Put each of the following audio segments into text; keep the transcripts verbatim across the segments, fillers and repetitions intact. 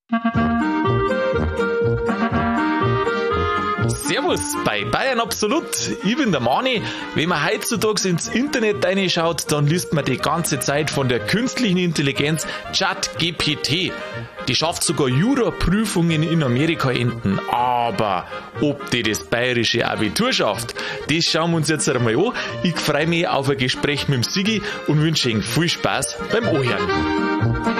Servus bei Bayern Absolut. Ich bin der Mani. Wenn man heutzutage ins Internet reinschaut, dann liest man die ganze Zeit von der künstlichen Intelligenz ChatGPT. Die schafft sogar Jura-Prüfungen in Amerika enden. Aber ob die das bayerische Abitur schafft, das schauen wir uns jetzt einmal an. Ich freue mich auf ein Gespräch mit dem Sigi und wünsche Ihnen viel Spaß beim Anhören.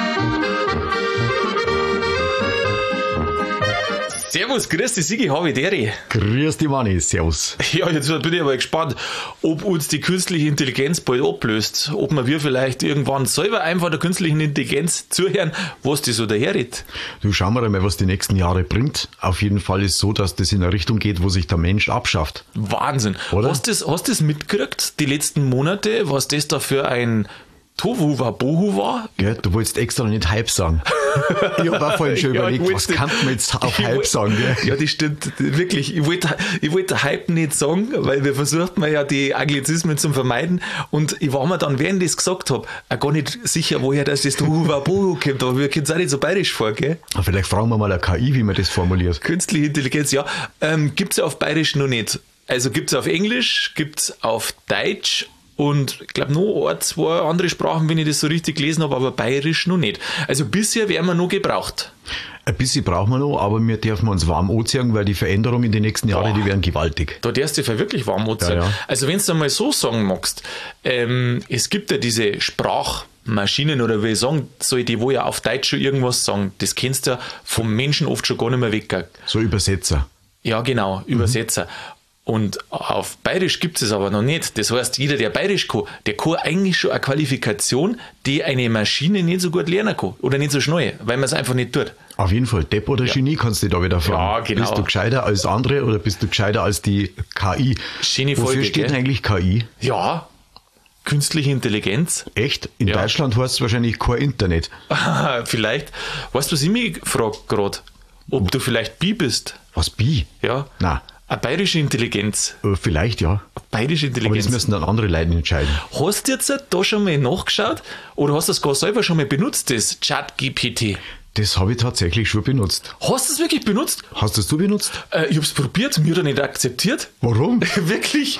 Servus, grüß dich Sigi, habe ich dir. Grüß dich Manni, servus. Ja, jetzt bin ich aber gespannt, ob uns die künstliche Intelligenz bald ablöst. Ob wir wir vielleicht irgendwann selber einfach der künstlichen Intelligenz zuhören, was die so daherredet. Du, schauen wir mal, was die nächsten Jahre bringt. Auf jeden Fall ist es so, dass das in eine Richtung geht, wo sich der Mensch abschafft. Wahnsinn. Oder? Hast du das, hast das mitgekriegt, die letzten Monate, was das da für ein Tohu Wabohu war? Gell, du wolltest extra nicht Hype sagen. Ich habe auch vorhin schon Ja, überlegt, ich was wollte- kann man jetzt auf Ich Hype wollte- sagen? Gell? Ja, das stimmt. Wirklich. Ich wollte, ich wollte Hype nicht sagen, weil wir versucht man ja die Anglizismen zu vermeiden. Und ich war mir dann, während ich das gesagt habe, auch gar nicht sicher, woher das das Tohu Wabohu kommt. Aber wir können es auch nicht so bayerisch vor, gell? Vielleicht fragen wir mal eine K I, wie man das formuliert. Künstliche Intelligenz, ja. Ähm, gibt es ja auf bayerisch noch nicht. Also gibt es auf Englisch, gibt es auf Deutsch. Und ich glaube noch ein, zwei andere Sprachen, wenn ich das so richtig gelesen habe, aber bayerisch noch nicht. Also bisher werden wir noch gebraucht. Ein bisschen brauchen wir noch, aber wir dürfen uns warm anziehen, weil die Veränderungen in den nächsten Jahren, Boah. die werden gewaltig. Da darfst du dich wirklich warm anziehen. Ja, ja. Also wenn du einmal so sagen magst, ähm, es gibt ja diese Sprachmaschinen oder wie ich sagen soll, die wo ja auf Deutsch schon irgendwas sagen, das kennst du ja vom Menschen oft schon gar nicht mehr weg. So Übersetzer. Ja genau, Übersetzer. Und auf Bayerisch gibt es aber noch nicht. Das heißt, jeder, der Bayerisch kann, der kann eigentlich schon eine Qualifikation, die eine Maschine nicht so gut lernen kann. Oder nicht so schnell, weil man es einfach nicht tut. Auf jeden Fall, Depp oder Genie kannst du dich da wieder fragen. Ja, genau. Bist du gescheiter als andere oder bist du gescheiter als die K I? Schöne Wofür Folge, steht gell? denn eigentlich K I? Ja, künstliche Intelligenz. Echt? In Ja. Deutschland heißt es wahrscheinlich kein Internet. Vielleicht. Weißt du, was ich mich frage gerade? Ob du vielleicht Bi bist? Was, Bi? Ja. Na, Eine bayerische Intelligenz. äh, vielleicht ja. Eine bayerische Aber das Intelligenz. müssen dann andere Leute entscheiden. Hast du jetzt da schon mal nachgeschaut oder hast du das gar selber schon mal benutzt, das ChatGPT? Das habe ich tatsächlich schon benutzt. Hast du es wirklich benutzt? Hast das du benutzt? Äh, ich habe es probiert, mir hat er nicht akzeptiert. Warum? Wirklich?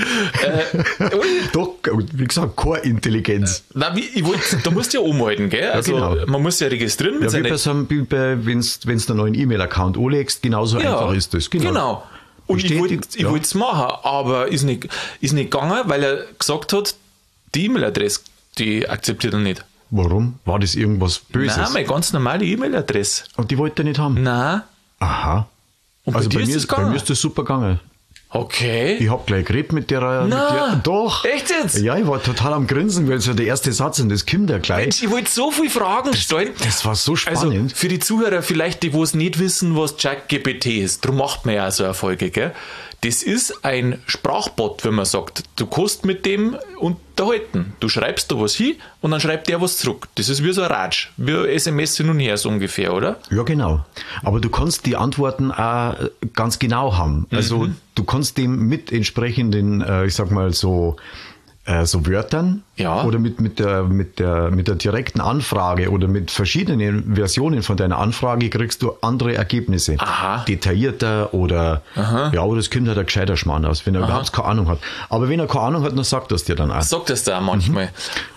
äh, ui. Doch, wie gesagt, keine Intelligenz. Nein, wie, ich wollt, da musst du ja umhalten, gell? Also genau. man muss ja registrieren mit Ja, wie seinen... bei so einem, wie bei, wenn's, wenn's einen neuen E-Mail-Account anlegst, genauso einfach ist das. Genau. genau. Und ich Bestätigt, wollte ich ja. wollte es machen, aber ist nicht, ist nicht gegangen, weil er gesagt hat, die E-Mail-Adresse, die akzeptiert er nicht. Warum? War das irgendwas Böses? Nein, meine ganz normale E-Mail-Adresse. Und die wollte er nicht haben? Nein. Aha. Und Also bei bei dir mir, ist es ist, bei gegangen? mir ist das super gegangen. Okay. Ich hab gleich geredet mit der, mit der. Nein. Doch. Echt jetzt? Ja, ich war total am Grinsen, weil so der erste Satz und das kommt ja gleich. Mensch, ich wollte so viele Fragen stellen. Das war so Also spannend. für die Zuhörer vielleicht, die wo es nicht wissen, was ChatGPT ist, darum macht man ja so eine Folge, gell? Das ist ein Sprachbot, wenn man sagt. Du kannst mit dem unterhalten. Du schreibst da was hin und dann schreibt der was zurück. Das ist wie so ein Ratsch, wie ein S M S hin und her so ungefähr, oder? Ja, genau. Aber du kannst die Antworten auch ganz genau haben. Also Mhm. du kannst dem mit entsprechenden, äh, ich sag mal so, äh, so Wörtern Ja. oder mit, mit, der, mit, der, mit der direkten Anfrage oder mit verschiedenen Versionen von deiner Anfrage kriegst du andere Ergebnisse. Aha. Detaillierter oder ja, oder es kommt halt ein gescheiter Schmarrn aus, wenn er überhaupt keine Ahnung hat. Aber wenn er keine Ahnung hat, dann sagt das dir dann auch. Sagt das da auch manchmal.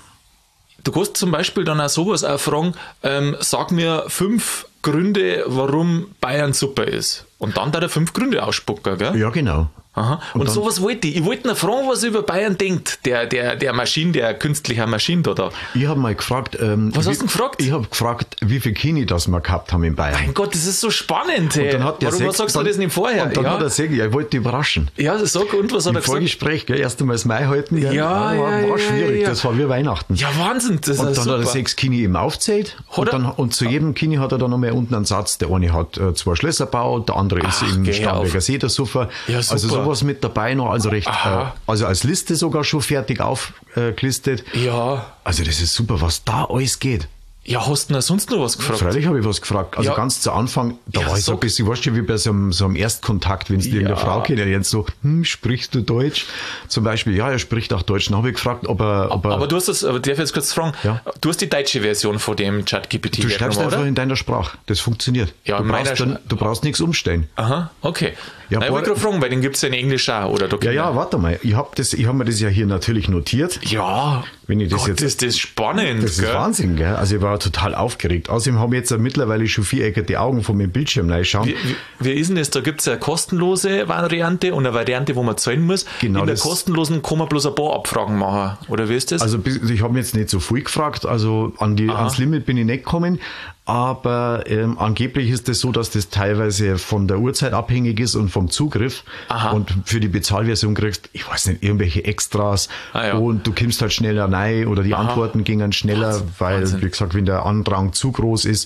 Du kannst zum Beispiel dann auch sowas auch fragen, ähm, sag mir fünf Gründe, warum Bayern super ist. Und dann da der fünf Gründe ausspucken, gell? Ja, genau. Aha. Und, Und dann- sowas wollte ich. Ich wollte ihn fragen, was er über Bayern denkt, der, der, der Maschine, der künstliche Maschine da. da. Ich habe mal gefragt, ähm, Was wie, hast du denn gefragt? Ich habe gefragt, wie viel Kini das wir gehabt haben in Bayern. Mein Gott, das ist so spannend. Hey. Und dann hat der Warum sechs- sagst dann, du das nicht vorher? Und dann ja? hat er gesagt, ja, ich wollte dich überraschen. ja, sag, und was hat Im er gesagt? Vorgespräch, gell, erst einmal das Mai halten, gell, Ja, war, ja, war ja, schwierig, ja. das war wie Weihnachten. Ja, Wahnsinn, das Und ist dann super. hat er sechs Kini eben aufgezählt Hat und, er? dann, und zu jedem Kini hat er dann nochmal unten einen Satz. Der eine hat äh, zwei Schlösser gebaut, der andere ist Ach, im geh Starnberger auf. See der Suffer. Ja, also super. sowas mit dabei noch, also recht, äh, Aha. also als Liste sogar schon fertig aufgelistet. Ja, Also das ist super, was da alles geht. Ja, hast du denn sonst noch was gefragt? Freilich habe ich was gefragt. Also Ja. ganz zu Anfang, da Ja, war ich so ein sag. bisschen, weißt du, wie bei so einem, so einem Erstkontakt, wenn du Ja. irgendeine Frau kennenlernst, so, hm, sprichst du Deutsch? Zum Beispiel, ja, er spricht auch Deutsch. Dann habe ich gefragt, ob er, ob er Aber du hast das, aber darf ich jetzt kurz fragen? Ja. Du hast die deutsche Version von dem ChatGPT du schreibst hergenommen, einfach oder? in deiner Sprache. Das funktioniert. Ja, du, in meiner brauchst dann, du brauchst nichts umstellen. Aha, okay. Ja, Nein, ich wollte boah- gerade fragen, weil den gibt es ja in Englisch auch, oder? Da Ja, ja, warte mal. Ich habe das, ich habe mir das ja hier natürlich notiert. Ja, Wenn ich das Gott, jetzt- ist das spannend, Das ist gell? Wahnsinn, gell? Also ich war total aufgeregt. Außerdem habe ich jetzt mittlerweile schon viereckige Augen von meinem Bildschirm reinschauen. Wie, wie, wie ist denn das? Da gibt es eine kostenlose Variante und eine Variante, wo man zahlen muss. Genau, in der das- kostenlosen kann man bloß ein paar Abfragen machen. Oder wie ist das? Also bis- ich habe jetzt nicht so viel gefragt, also an die, ans Limit bin ich nicht gekommen, aber ähm, angeblich ist es das so, dass das teilweise von der Uhrzeit abhängig ist und vom Zugriff. Aha. Und für die Bezahlversion kriegst, ich weiß nicht, irgendwelche Extras Ah, ja. und du kommst halt schneller rein oder die Aha. Antworten gingen schneller, Wahnsinn, weil, Wahnsinn. wie gesagt, wenn der Andrang zu groß ist,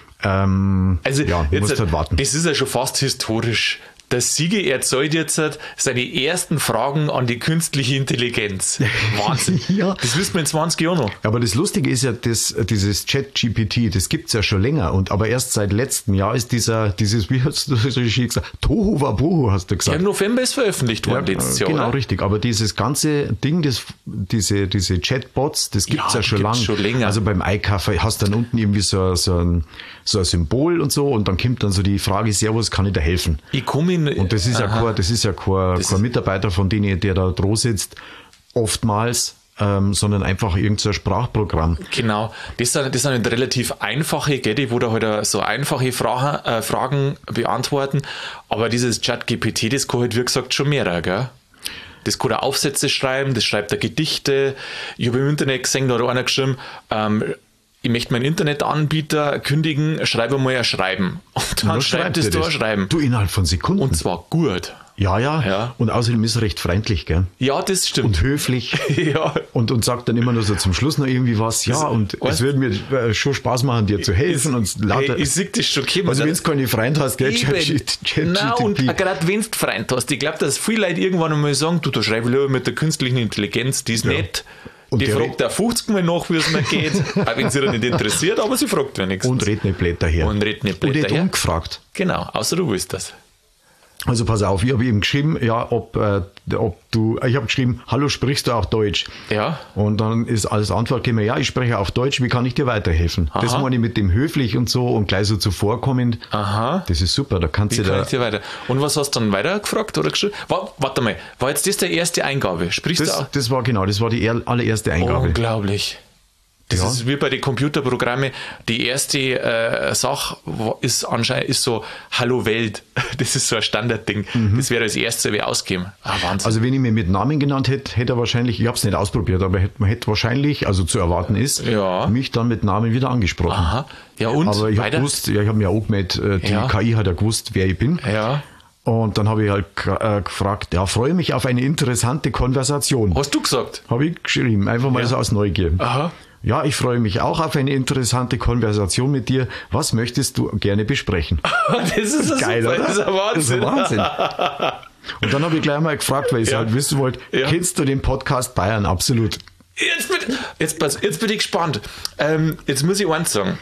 ähm, Also, ja, du jetzt, musst halt warten. das ist ja schon fast historisch. Der Siege erzeugt jetzt seine ersten Fragen an die künstliche Intelligenz. Wahnsinn. Ja. Das wissen wir in zwanzig Jahren noch. Aber das Lustige ist ja, das, dieses ChatGPT, das gibt's ja schon länger. Und aber erst seit letztem Jahr ist dieser, dieses, wie hast du das gesagt, Tohu Wabohu, hast du Ja, gesagt. im November ist veröffentlicht worden letztes Jahr, genau, oder? richtig. Aber dieses ganze Ding, das, diese, diese Chatbots, das gibt's Ja, ja, schon die lang. gibt's schon länger. Also beim iCafe hast du dann unten irgendwie so, so, ein, so ein Symbol und so und dann kommt dann so die Frage, Servus, kann ich dir helfen? Ich komme in... Und das ist ja kein, das ist ja kein, Das kein ist- Mitarbeiter von denen, der da dran sitzt, oftmals, ähm, sondern einfach irgendein so ein Sprachprogramm. Genau, das sind, das sind relativ einfache, gell, die wo da halt so einfache Fragen, äh, Fragen beantworten, aber dieses ChatGPT, das kann halt wie gesagt schon mehr, gell? Das kann auch Aufsätze schreiben, das schreibt da Gedichte. Ich habe im Internet gesehen, da hat einer geschrieben, ähm, ich möchte meinen Internetanbieter kündigen, schreibe mal ein Schreiben. Und dann Nur schreibt schreibt es er da ein das. Schreiben. Du, innerhalb von Sekunden. Und zwar gut. ja, ja, Ja. Und außerdem ist er recht freundlich, gell? Ja, das stimmt. Und höflich. ja. Und, und sagt dann immer nur so zum Schluss noch irgendwie was. Ja, und weißt- es würde mir äh, schon Spaß machen, dir zu helfen. und lauter, Hey, ich sehe das schon kommen. also wenn du keine Freund hast, gell? Eben. Nein, und ChatGPT. gerade wenn du Freund hast, ich glaube, dass viele Leute irgendwann einmal sagen, du, da schreibe ich lieber mit der künstlichen Intelligenz, die ist nett. Und Die der fragt auch fünfzig Mal nach, wie es mir geht, auch wenn sie da nicht interessiert, aber sie fragt wenigstens. Und red nicht blöd daher. Und red nicht blöd Und nicht daher. umgefragt. Genau, außer du willst das. Also pass auf, ich habe ihm geschrieben, ja, ob, äh, ob du, ich habe geschrieben, hallo, sprichst du auch Deutsch? Ja. Und dann ist als Antwort gekommen, ja, ich spreche auch Deutsch, wie kann ich dir weiterhelfen? Aha. Das meine ich mit dem höflich und so und gleich so zuvorkommend. Aha. Das ist super, da kannst Wie du kann da. ich dir weiter? Und was hast du dann weiter gefragt oder geschrieben? Wa- Warte mal, war jetzt das der erste Eingabe? Sprichst du Das, auch? das war genau, das war die er- allererste Eingabe. Unglaublich. Das Ja. ist wie bei den Computerprogrammen. Die erste äh, Sache wa- ist anscheinend ist so Hallo Welt. Das ist so ein Standardding. Das wäre als erstes wie ausgeben. Ah, Wahnsinn. Also wenn ich mir mit Namen genannt hätte, hätte er wahrscheinlich, ich habe es nicht ausprobiert, aber hätte, man hätte wahrscheinlich, also zu erwarten ist, Ja. mich dann mit Namen wieder angesprochen. Aha. Ja, und? Aber ich habe Weiter? gewusst, ja, ich habe mir auch gemeldet, äh, die Ja. K I hat ja gewusst, wer ich bin. Ja. Und dann habe ich halt gra- äh, gefragt, ja, freue mich auf eine interessante Konversation. Hast du gesagt? Habe ich geschrieben, einfach mal Ja. so aus Neugier. Aha. Ja, ich freue mich auch auf eine interessante Konversation mit dir. Was möchtest du gerne besprechen? Das ist Geil, super. oder? Das ist ein Wahnsinn. Das ist ein Wahnsinn. Und dann habe ich gleich mal gefragt, weil ich Ja. halt wissen wollte, Ja. kennst du den Podcast Bayern? Absolut. Jetzt bin, jetzt, pass, jetzt bin ich gespannt. Ähm, jetzt muss ich eins sagen.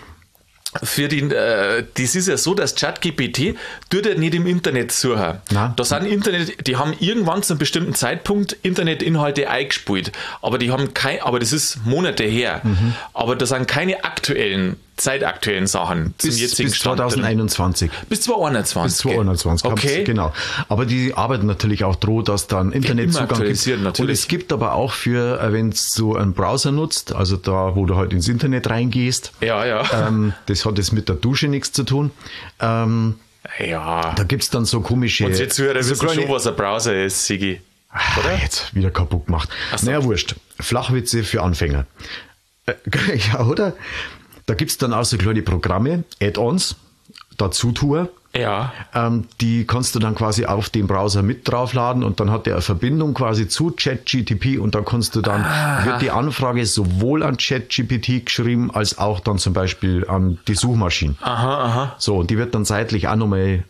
Für den, äh, das ist ja so, dass ChatGPT tut ja nicht im Internet suchen. Nein. Da sind Internet, die haben irgendwann zu einem bestimmten Zeitpunkt Internetinhalte eingespielt. Aber die haben kein, aber das ist Monate her. Mhm. Aber da sind keine aktuellen, zeitaktuellen Sachen zum Bis, jetzigen bis Stand drin. zwanzig einundzwanzig. Bis zwanzig einundzwanzig. Bis zwanzig einundzwanzig. haben's- Okay. Genau. Aber die arbeiten natürlich auch dran, dass dann Internetzugang gibt. aktualisiert, natürlich. Und es gibt aber auch für, äh, wenn du einen Browser nutzt, also da, wo du halt ins Internet reingehst, Ja, ja. ähm, das hat jetzt mit der Dusche nichts zu tun. Ähm, ja. da gibt's dann so komische... Und jetzt Zuhörer so wissen kleine- schon, was ein Browser ist, Sigi. Oder? Jetzt wieder kaputt gemacht. so. Naja, wurscht. Flachwitze für Anfänger. Äh, ja, oder? Da gibt's dann auch so kleine Programme, Add-ons, Dazutour. Ja. Ähm, die kannst du dann quasi auf den Browser mit draufladen und dann hat der eine Verbindung quasi zu ChatGPT und dann kannst du dann, wird die Anfrage sowohl an ChatGPT geschrieben, als auch dann zum Beispiel an die Suchmaschine. Aha, aha. So, und die wird dann seitlich auch nochmal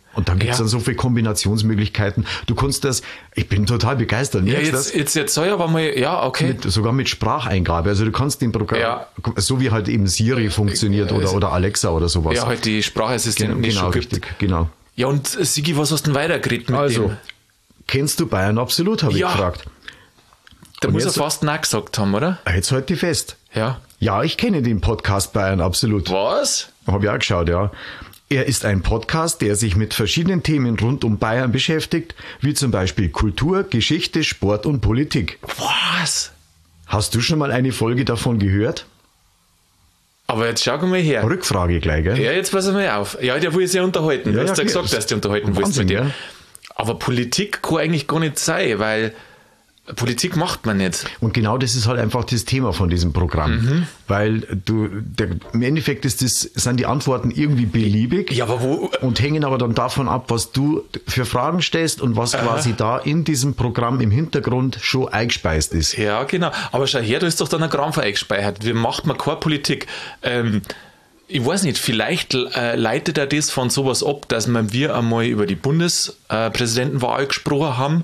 Und dann gibt es Ja. dann so viele Kombinationsmöglichkeiten. Du kannst das, ich bin total begeistert. Ja, merkst du jetzt, jetzt, jetzt soll ich aber mal, ja, okay. Mit, sogar mit Spracheingabe. Also du kannst den Programm, Ja. so wie halt eben Siri funktioniert oder, oder Alexa oder sowas. Ja, halt die Sprachassistenten, genau, die es genau schon gibt. richtig, genau. Ja, und Sigi, was hast du denn weitergeredet mit Also, dem? kennst du Bayern Absolut, habe Ja. ich gefragt. Da und muss er jetzt- fast Nein gesagt haben, oder? Jetzt halt die fest. Ja. Ja, ich kenne den Podcast Bayern Absolut. Was? Habe ich auch geschaut, ja. Er ist ein Podcast, der sich mit verschiedenen Themen rund um Bayern beschäftigt, wie zum Beispiel Kultur, Geschichte, Sport und Politik. Was? Hast du schon mal eine Folge davon gehört? Aber jetzt schau mal her. Rückfrage gleich, gell? Ja, jetzt pass mal auf. Ja, der will sich ja unterhalten. Du Ja, hast ja, ja klar. gesagt, dass du unterhalten willst Wahnsinn, mit dem. ja. Aber Politik kann eigentlich gar nicht sein, weil Politik macht man nicht. Und genau das ist halt einfach das Thema von diesem Programm. Mhm. Weil du, der, im Endeffekt ist das, sind die Antworten irgendwie beliebig. Ja, aber wo... Und hängen aber dann davon ab, was du für Fragen stellst und was quasi da in diesem Programm im Hintergrund schon eingespeist ist. Ja, genau. Aber schau her, da ist doch dann ein Gramm eingespeichert. Wie macht man keine Politik? Ähm, ich weiß nicht, vielleicht äh, leitet er das von sowas ab, dass man wir einmal über die Bundespräsidentenwahl gesprochen haben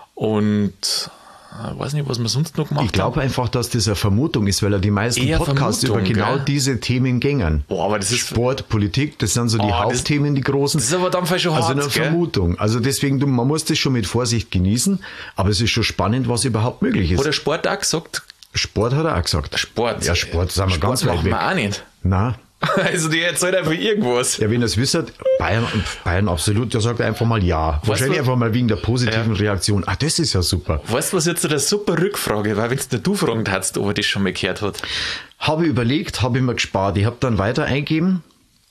und ich weiß nicht, was wir sonst noch gemacht Ich glaube einfach, dass das eine Vermutung ist, weil er die meisten Eher Podcasts Vermutung, über genau gell? diese Themen gängen. Oh, aber das ist- Sport, Politik, das sind so die Oh, das- Hauptthemen, die großen. Das ist aber dann vielleicht schon Also hart, eine gell? Vermutung. Also deswegen, du, man muss das schon mit Vorsicht genießen, aber es ist schon spannend, was überhaupt möglich ist. Hat der Sport auch gesagt? Sport hat er auch gesagt. Sport. Ja, Sport sind wir Sport ganz weit machen weg. wir auch nicht. Na, Also die erzählt einfach irgendwas. ja, wenn ihr es wisst, Bayern, Bayern absolut, der sagt einfach mal ja. Wahrscheinlich du- einfach mal wegen der positiven Reaktion. Ah, das ist ja super. Weißt du, was jetzt eine super Rückfrage war, wenn es nicht du fragen hast, ob er das schon mal gehört hat? Habe überlegt, habe ich mir gespart. Ich habe dann weiter eingeben.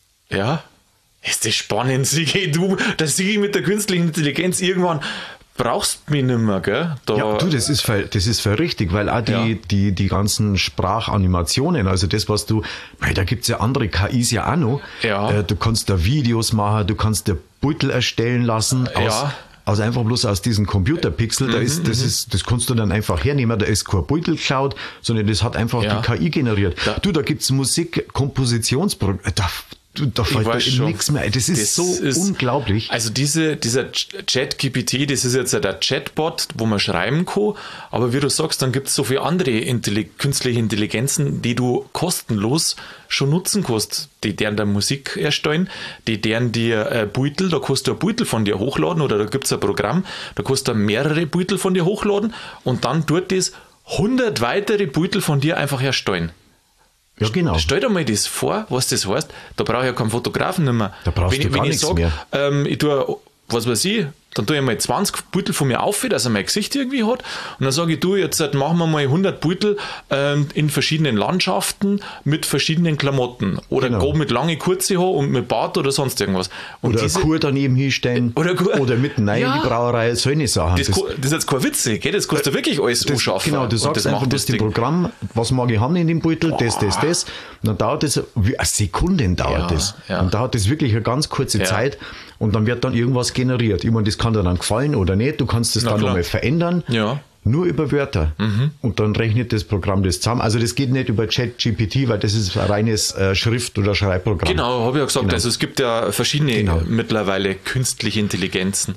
Ja? Ist das spannend, Sigi? Du, das Sigi mit der künstlichen Intelligenz irgendwann brauchst mich nicht mehr, gell? Da, Ja, du, das ist voll, das ist voll richtig, weil auch die, Ja. die, die ganzen Sprachanimationen, also das, was du, weil da gibt's ja andere K Is ja auch noch. Ja. Äh, du kannst da Videos machen, du kannst dir Beutel erstellen lassen aus, Ja. Mhm, aus einfach bloß aus diesen Computerpixel. Da ist, das ist, das kannst du dann einfach hernehmen, da ist kein Beutel geklaut, sondern das hat einfach Ja. die K I generiert. Da- du, da gibt's Musik, Kompositionsprogramm, da, du, da fällt weiß dir schon. nichts mehr ein. Das ist so ist- unglaublich. Also diese, dieser Chat-G P T, das ist jetzt ja der Chatbot, wo man schreiben kann, aber wie du sagst, dann gibt es so viele andere Intelli- künstliche Intelligenzen, die du kostenlos schon nutzen kannst. Die deren der Musik erstellen, die deren dir äh, Beutel, da kannst du ein Beutel von dir hochladen oder da gibt es ein Programm, da kannst du mehrere Beutel von dir hochladen und dann tut das hundert weitere Beutel von dir einfach erstellen. Ja, genau. Stell dir mal das vor, was das heißt. Da brauche ich ja keinen Fotografen nicht mehr. Da brauchst wenn du ich, gar wenn ich nichts sag, mehr. Ähm, ich tue, was weiß ich, dann tue ich mal zwanzig Beutel von mir auf, dass er mein Gesicht irgendwie hat. Und dann sage ich, du, jetzt äh, machen wir mal hundert Beutel ähm, in verschiedenen Landschaften mit verschiedenen Klamotten. Oder Genau. grob mit lange, kurze Haar und mit Bart oder sonst irgendwas. Und Oder eine Kur daneben hinstellen. Oder Kur- Oder mitten rein Ja. in die Brauerei, solche Sachen. das, das, das ist jetzt kein Witz, gell? Das kannst du wirklich alles das, anschaffen. genau, du Und sagst das einfach macht das das dem Ding. Programm, was mag ich haben in dem Beutel, das, das, das. Und dann dauert das, wie eine Sekunden dauert Ja, das. ja. Und dauert das wirklich eine ganz kurze Ja. Zeit und dann wird dann irgendwas generiert. Ich meine, das kann dir dann gefallen oder nicht, du kannst das Na dann klar. nochmal verändern. Ja. Nur über Wörter. Und dann rechnet das Programm das zusammen. Also das geht nicht über ChatGPT, weil das ist ein reines äh, Schrift- oder Schreibprogramm. Genau, habe ich ja gesagt. Genau. Also es gibt ja verschiedene Genau. mittlerweile künstliche Intelligenzen.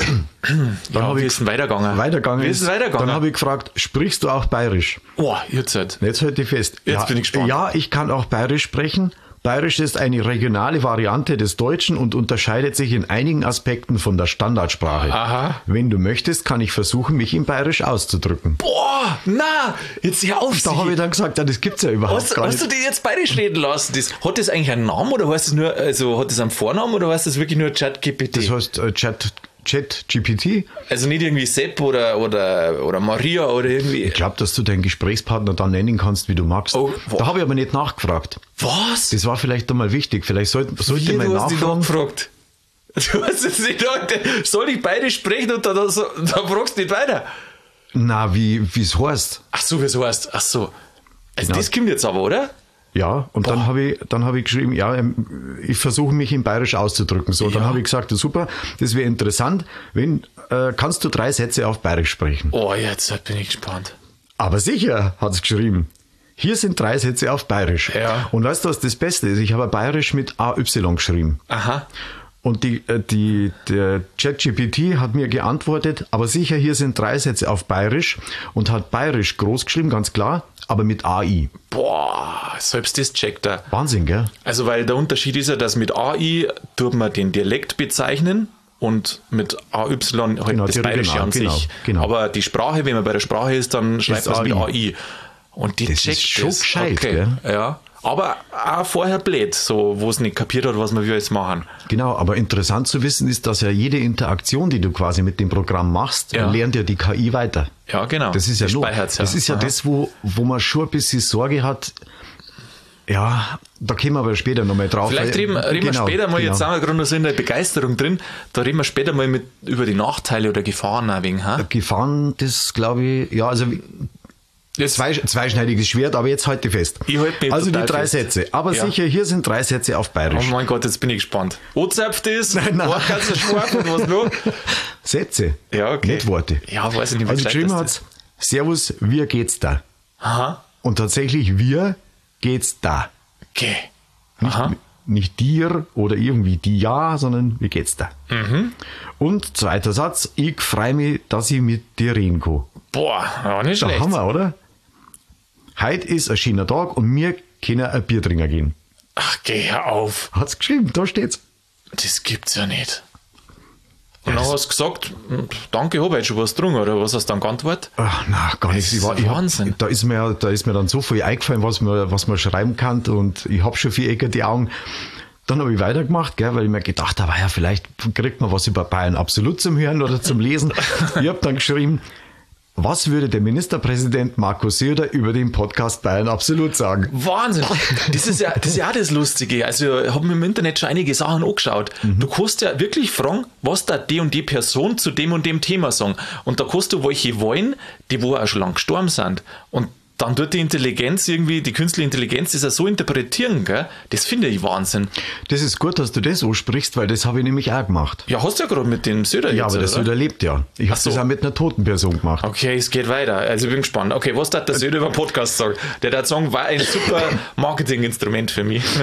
ja, hab wie ich- ist denn weitergegangen? Weitergegangen Wie ist, ist es weitergegangen? dann habe ich gefragt, sprichst du auch Bayerisch? Oh, jetzt halt. Jetzt halte ich fest. Jetzt ja, bin ich gespannt. Ja, ich kann auch Bayerisch sprechen. Bayerisch ist eine regionale Variante des Deutschen und unterscheidet sich in einigen Aspekten von der Standardsprache. Aha. Wenn du möchtest, kann ich versuchen, mich in Bayerisch auszudrücken. Boah, na, jetzt hör auf. Da Sigi. habe ich dann gesagt, ja, das gibt's ja überhaupt Hast, gar hast du nicht. die jetzt bayerisch reden lassen? Das, hat das eigentlich einen Namen oder heißt das nur, also hat das einen Vornamen oder heißt das wirklich nur ChatGPT? Das heißt äh, Chat, Chat G P T. Also nicht irgendwie Sepp oder, oder, oder Maria oder irgendwie. Ich glaube, dass du deinen Gesprächspartner dann nennen kannst, wie du magst. Oh, wo- da habe ich aber nicht nachgefragt. Was? Das war vielleicht einmal wichtig. Vielleicht sollte, sollte Wie, man du hast dich nachfragen. nachgefragt. Du hast es nicht gedacht, soll ich beide sprechen und dann, dann, dann fragst du nicht weiter. Na, wie es heißt. Ach so, wie es heißt. Ach so. Also Genau. das kommt jetzt aber, oder? Ja, und dann habe ich, dann habe ich geschrieben, ja, ähm, ich versuche mich in Bayerisch auszudrücken. So, dann Ja. habe ich gesagt, ja, super, das wäre interessant, wenn, äh, kannst du drei Sätze auf Bayerisch sprechen? Oh, jetzt bin ich gespannt. Aber sicher, hat es geschrieben. Hier sind drei Sätze auf Bayerisch. Ja. Und weißt du, was das Beste ist? Ich habe Bayerisch mit A Y geschrieben. Aha. Und die, äh, die, der ChatGPT hat mir geantwortet, aber sicher, hier sind drei Sätze auf Bayerisch und hat Bayerisch groß geschrieben, ganz klar, aber mit A I. Boah, selbst das checkt er. Wahnsinn, gell? Also, weil der Unterschied ist ja, dass mit A I tut man den Dialekt bezeichnen und mit A Y halt Genau, das die Bayerische Regional, an genau, sich. genau. Aber die Sprache, wenn man bei der Sprache ist, dann schreibt man es mit A I. Und die Das checkt ist schon das. gescheit, okay. gell? Ja. Aber auch vorher blöd, so, wo es nicht kapiert hat, was wir jetzt machen. Genau, aber interessant zu wissen ist, dass ja jede Interaktion, die du quasi mit dem Programm machst, Ja. lernt ja die K I weiter. Ja, genau. Das ist ja, Die nur, speichert's ja. das, ist ja Aha. das, wo, wo man schon ein bisschen Sorge hat. Ja, da kommen wir aber später nochmal drauf. Vielleicht weil- reden, reden genau, wir später mal, genau. jetzt sind wir gerade noch so in der Begeisterung drin, da reden wir später mal mit, über die Nachteile oder Gefahren auch wegen. Ha? Gefahren, das glaube ich, ja, also Jetzt, zwei, zweischneidiges Schwert, aber jetzt halte ich fest. Ich halte mich also die total drei fest. Sätze. Aber Ja. sicher, hier sind drei Sätze auf oh Bayerisch. mein Gott, jetzt bin ich gespannt. Ozapft ist, Nein, nein. ganzer Schwarz und was noch? Sätze, Ja, okay. nicht Worte. Ja, weiß ich nicht, wie Also gescheit geschrieben das hat's, Servus, wie geht's da? Aha, Und tatsächlich, wir geht's da. okay. Nicht, Aha. nicht dir oder irgendwie die ja, sondern wie geht's da? Mhm. Und zweiter Satz, ich freue mich, dass ich mit dir reden kann. Boah, ja, nicht Da schlecht. haben wir, oder? Heute ist ein schöner Tag und wir können ein Bier trinken gehen. Ach, geh hör auf. Hat's geschrieben, da steht's. Das gibt's ja nicht. Und dann hast du gesagt, danke, hab ich schon was getrunken, oder was hast du dann geantwortet? Ach, na, gar nichts. ist Ich war, ich hab, Wahnsinn. da, ist mir, da ist mir dann so viel eingefallen, was man, was man schreiben kann und ich habe schon vier Ecken die Augen. Dann habe ich weitergemacht, gell, weil ich mir gedacht habe, ja, vielleicht kriegt man was über Bayern Absolut zum Hören oder zum Lesen. Ich habe dann geschrieben, was würde der Ministerpräsident Markus Söder über den Podcast Bayern Absolut sagen? Wahnsinn. Das ist ja das, ist ja auch das Lustige. Also, ich habe mir im Internet schon einige Sachen angeschaut. Du kannst ja wirklich fragen, was da die und die Person zu dem und dem Thema sagen. Und da kannst du welche wollen, die wo auch schon lang gestorben sind. Und dann tut die Intelligenz irgendwie, die künstliche Intelligenz das ja so interpretieren, gell? Das finde ich Wahnsinn. Das ist gut, dass du das ansprichst, weil das habe ich nämlich auch gemacht. Ja, hast du ja gerade mit dem Söder Ja, jetzt, aber der oder? Söder lebt ja. Ich habe Ach so. das auch mit einer toten Person gemacht. Okay, es geht weiter. Also ich bin gespannt. Okay, was hat der Söder über den Podcast sagen? Der hat sagen, war ein super Marketinginstrument für mich.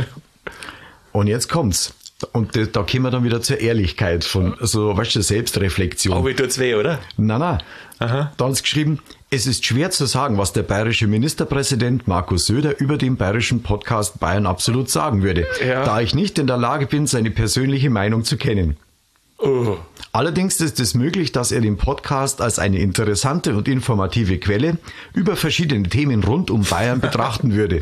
Und jetzt kommt's. Und da, da kommen wir dann wieder zur Ehrlichkeit von, so, weißt du, Selbstreflexion. Aber ich tut's weh, oder? Nein, nein. Aha. Da haben sie geschrieben, es ist schwer zu sagen, was der bayerische Ministerpräsident Markus Söder über den bayerischen Podcast Bayern Absolut sagen würde, Ja. da ich nicht in der Lage bin, seine persönliche Meinung zu kennen. Oh. Allerdings ist es möglich, dass er den Podcast als eine interessante und informative Quelle über verschiedene Themen rund um Bayern betrachten würde.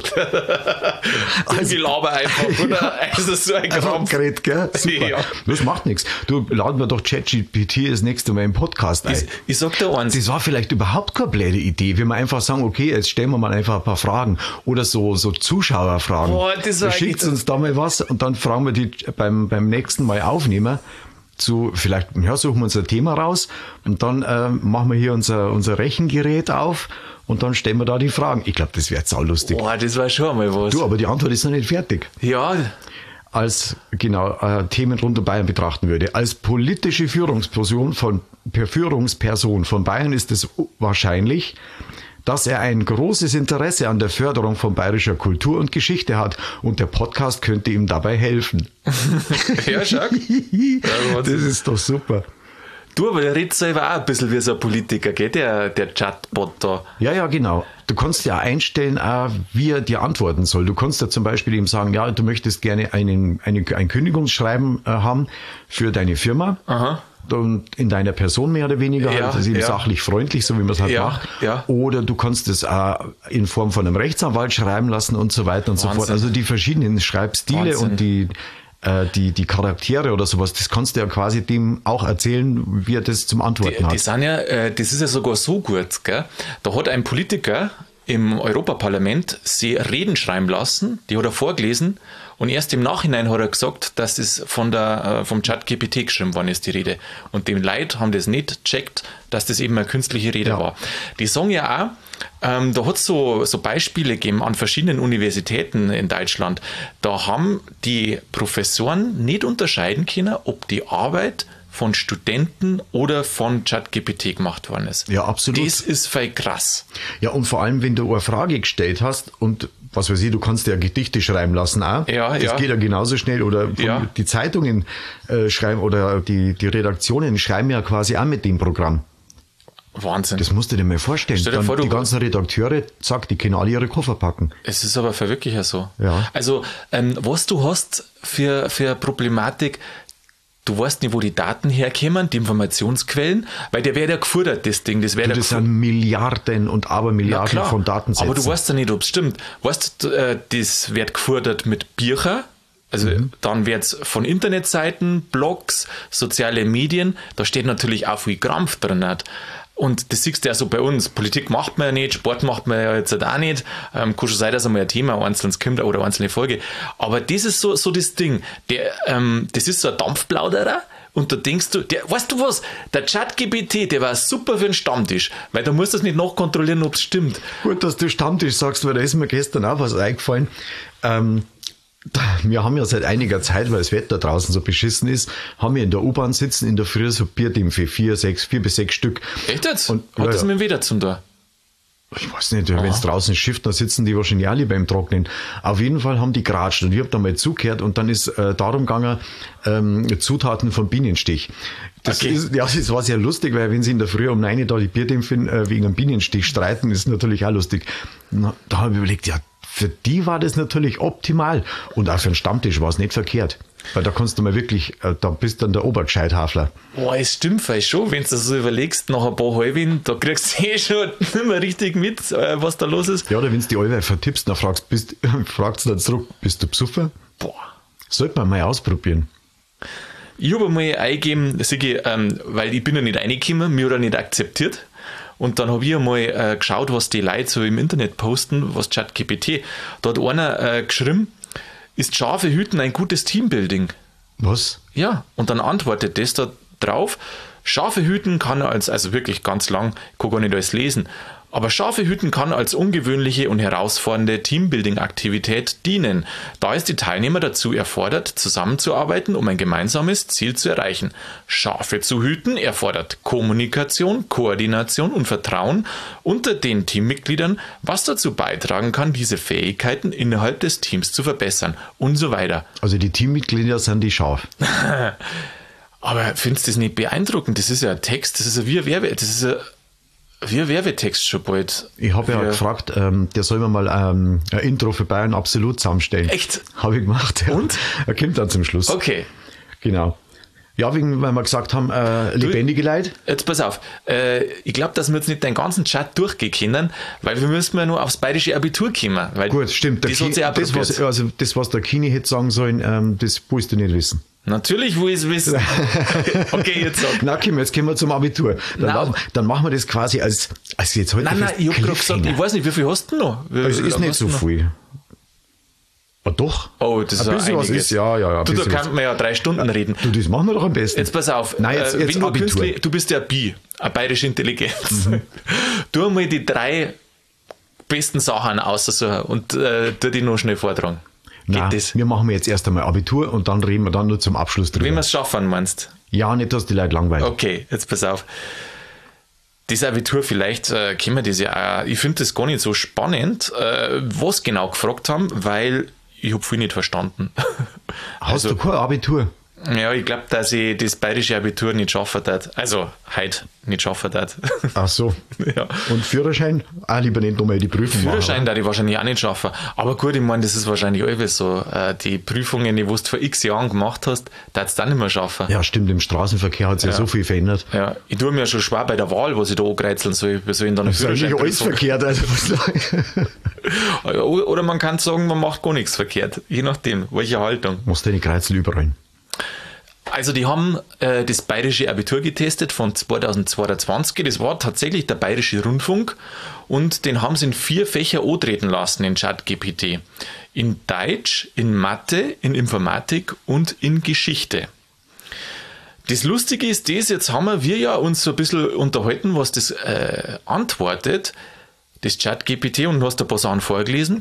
Also, Gelaber einfach, oder? Also so ein Krampf. Konkret, gell? Super. Ja. Das macht nichts. Du, laden wir doch ChatGPT das nächste Mal im Podcast ein. Ich, ich sag dir eins. Das war vielleicht überhaupt keine blöde Idee, wenn wir einfach sagen, okay, jetzt stellen wir mal einfach ein paar Fragen oder so, so Zuschauerfragen. Boah, das war Schickt eigentlich- uns da mal was und dann fragen wir die beim, beim nächsten Mal aufnehmen. Zu, vielleicht ja, suchen wir uns ein Thema raus und dann äh, machen wir hier unser, unser Rechengerät auf und dann stellen wir da die Fragen. Ich glaube, das wäre saulustig. Boah, das war schon mal was. Du, aber die Antwort ist noch nicht fertig. Ja, Als genau äh, Themen rund um Bayern betrachten würde. Als politische Führungsperson von, per Führungsperson von Bayern ist es wahrscheinlich, dass er ein großes Interesse an der Förderung von bayerischer Kultur und Geschichte hat und der Podcast könnte ihm dabei helfen. ja, schau. Das ist doch super. Du, aber der redet selber auch ein bisschen wie so ein Politiker, geht der, der Chatbot da. Ja, ja, genau. Du kannst ja einstellen, äh, wie er dir antworten soll. Du kannst ja zum Beispiel ihm sagen, ja, du möchtest gerne einen, eine, ein Kündigungsschreiben äh, haben für deine Firma. Aha. Und in deiner Person mehr oder weniger, Ja, halt, also eben ja. sachlich freundlich, so wie man es halt Ja, macht. ja. Oder du kannst es äh, in Form von einem Rechtsanwalt schreiben lassen und so weiter und so Wahnsinn. fort. Also die verschiedenen Schreibstile Wahnsinn. und die, äh, die, die Charaktere oder sowas, das kannst du ja quasi dem auch erzählen, wie er das zum Antworten Die, hat. die sind ja, äh, das ist ja sogar so gut, gell? Da hat ein Politiker im Europaparlament sie Reden schreiben lassen, die hat er vorgelesen und erst im Nachhinein hat er gesagt, dass das von der, äh, vom ChatGPT geschrieben worden ist, die Rede. Und die Leute haben das nicht gecheckt, dass das eben eine künstliche Rede Ja. war. Die sagen ja auch, ähm, da hat es so, so Beispiele gegeben an verschiedenen Universitäten in Deutschland. Da haben die Professoren nicht unterscheiden können, ob die Arbeit von Studenten oder von ChatGPT gemacht worden ist. Ja, absolut. Das ist voll krass. Ja, und vor allem, wenn du eine Frage gestellt hast und was weiß ich, du kannst ja Gedichte schreiben lassen auch. Ja, das ja. geht ja genauso schnell. Oder Ja. die Zeitungen äh, schreiben oder die, die Redaktionen schreiben ja quasi auch mit dem Programm. Wahnsinn. Das musst du dir mal vorstellen. Stell dir Dann vor, du- die ganzen Redakteure, zack, die können alle ihre Koffer packen. Es ist aber für wirklich ja so. Ja. Also, ähm, was du hast für, für eine Problematik, du weißt nicht, wo die Daten herkommen, die Informationsquellen, weil der wäre ja gefordert, das Ding. Das wäre Das ja sind Milliarden und Abermilliarden klar. von Datensätzen. Aber du weißt ja nicht, ob es stimmt. Weißt du, äh, das wird gefordert mit Büchern, also Mhm. dann wird es von Internetseiten, Blogs, soziale Medien, da steht natürlich auch viel Krampf drin. Nicht? Und das siehst du ja so bei uns. Politik macht man ja nicht, Sport macht man ja jetzt halt auch nicht. Ähm, kann schon sein, dass einmal ein Thema einzelnes kommt oder eine einzelne Folge. Aber das ist so, so das Ding. Der, ähm, das ist so ein Dampfplauderer. Und da denkst du, der, weißt du was, der ChatGPT, der war super für den Stammtisch, weil da musst du es nicht nachkontrollieren, ob es stimmt. Gut, dass du Stammtisch sagst, weil da ist mir gestern auch was eingefallen. Ähm, wir haben ja seit einiger Zeit, weil das Wetter draußen so beschissen ist, haben wir in der U-Bahn sitzen, in der Früh so Bierdämpfe, vier, sechs, vier bis sechs Stück. Echt jetzt? Und, Hat ja, das ja. mit dem Wetter zum da? Ich weiß nicht, wenn es draußen schifft, dann sitzen die wahrscheinlich auch lieber im Trocknen. Auf jeden Fall haben die geratscht und ich habe da mal zugehört und dann ist äh, darum gegangen, ähm, Zutaten von Bienenstich. Das, Okay. ist, ja, das war sehr lustig, weil wenn sie in der Früh um neun da die Bierdämpfe äh, wegen einem Bienenstich streiten, ist natürlich auch lustig. Na, da habe ich überlegt, ja, für die war das natürlich optimal und auch für einen Stammtisch war es nicht verkehrt. Weil da kannst du mal wirklich, äh, da bist dann der Obergescheithafler. Boah, es stimmt vielleicht schon, wenn du das so überlegst, nach ein paar Halbin, da kriegst du eh schon nicht mehr richtig mit, äh, was da los ist. Ja, oder wenn du die alle vertippst, dann fragst du fragst dann zurück, bist du besoffen? Boah. Sollte man mal ausprobieren. Ich habe einmal eingegeben, Sigi, ähm, weil ich bin ja nicht reingekommen, mir hat er nicht akzeptiert. Und dann habe ich einmal äh, geschaut, was die Leute so im Internet posten, was ChatGPT. Da hat einer äh, geschrieben, ist Schafe hüten ein gutes Teambuilding? Was? Ja, und dann antwortet das da drauf, Schafe hüten kann er als, also wirklich ganz lang, ich kann gar nicht alles lesen, aber Schafe hüten kann als ungewöhnliche und herausfordernde Teambuilding-Aktivität dienen, da es die Teilnehmer dazu erfordert, zusammenzuarbeiten, um ein gemeinsames Ziel zu erreichen. Schafe zu hüten erfordert Kommunikation, Koordination und Vertrauen unter den Teammitgliedern, was dazu beitragen kann, diese Fähigkeiten innerhalb des Teams zu verbessern und so weiter. Also die Teammitglieder sind die Schaf. Aber findest du das nicht beeindruckend? Das ist ja ein Text, das ist ja wie ein Werbe, das ist ja wie ein Werbetext schon bald. Ich habe ja Für- gefragt, ähm, der soll mir mal ähm, ein Intro für Bayern absolut zusammenstellen. Echt? Habe ich gemacht. Ja. Und? Er kommt dann zum Schluss. Okay, Genau. Ja, wegen, weil wir gesagt haben, äh, lebendige Leute. jetzt pass auf. Äh, ich glaube, dass wir jetzt nicht den ganzen Chat durchgehen können, weil wir müssen ja nur aufs bayerische Abitur kommen. Weil Gut, stimmt. Der Das hat Ki- sich auch das, was, probiert. also das, was der Kini hätte sagen sollen, ähm, das willst du nicht wissen. Natürlich will ich es wissen. Okay, jetzt sag. Na, Kim, jetzt kommen wir zum Abitur. Dann, Nein. machen, dann machen wir das quasi als, als jetzt heute Nein, nein, fest ich habe gerade gesagt, Cliffhanger. ich weiß nicht, wie viel hast du noch? Wie, Es wie ist lange nicht hast so du noch? viel. Ah, doch. Oh, das ist ein ja bisschen was einiges. ist, ja, ja, ja. ein Du, da bisschen kann was. man ja drei Stunden reden. Du, das machen wir doch am besten. Jetzt pass auf, Nein, jetzt, äh, jetzt wenn du, Abitur. Künstler, du bist ja Bi, eine bayerische Intelligenz. Mhm. Tu einmal die drei besten Sachen aussuchen und äh, tu die noch schnell vortragen. Geht Nein, das? wir machen jetzt erst einmal Abitur und dann reden wir dann nur zum Abschluss drüber. Wenn wir es schaffen, meinst Ja, nicht, dass die Leute langweilen. Okay, jetzt pass auf. Das Abitur, vielleicht äh, können wir das ja auch, ich finde das gar nicht so spannend, äh, was genau gefragt haben, weil ich habe viel nicht verstanden. Hast du kein Abitur? Ja, ich glaube, dass ich das bayerische Abitur nicht schaffen darf. Also, heute nicht schaffen darf. Ach so. Ja. Und Führerschein? Ah, lieber nicht nochmal die Prüfung Führerschein machen. darf ich wahrscheinlich auch nicht schaffen. Aber gut, ich meine, das ist wahrscheinlich alles so. Äh, die Prüfungen, die du vor x Jahren gemacht hast, darfst du dann nicht mehr schaffen. Ja, stimmt, im Straßenverkehr hat sich ja. so viel verändert. Ja, ich tue mir ja schon schwer bei der Wahl, was ich da angreizeln soll. Wir sollen dann eine Das ist eigentlich alles Führerscheinprüfung. verkehrt. Also, was Oder man kann sagen, man macht gar nichts verkehrt. Je nachdem, welche Haltung. musst du deine Kreuzel überrollen. Also die haben äh, das bayerische Abitur getestet von zweitausendzweiundzwanzig. Das war tatsächlich der bayerische Rundfunk und den haben sie in vier Fächer antreten lassen in ChatGPT. In Deutsch, in Mathe, in Informatik und in Geschichte. Das Lustige ist das, jetzt haben wir ja uns so ein bisschen unterhalten, was das äh, antwortet, das ChatGPT, und du hast ein paar Sachen vorgelesen.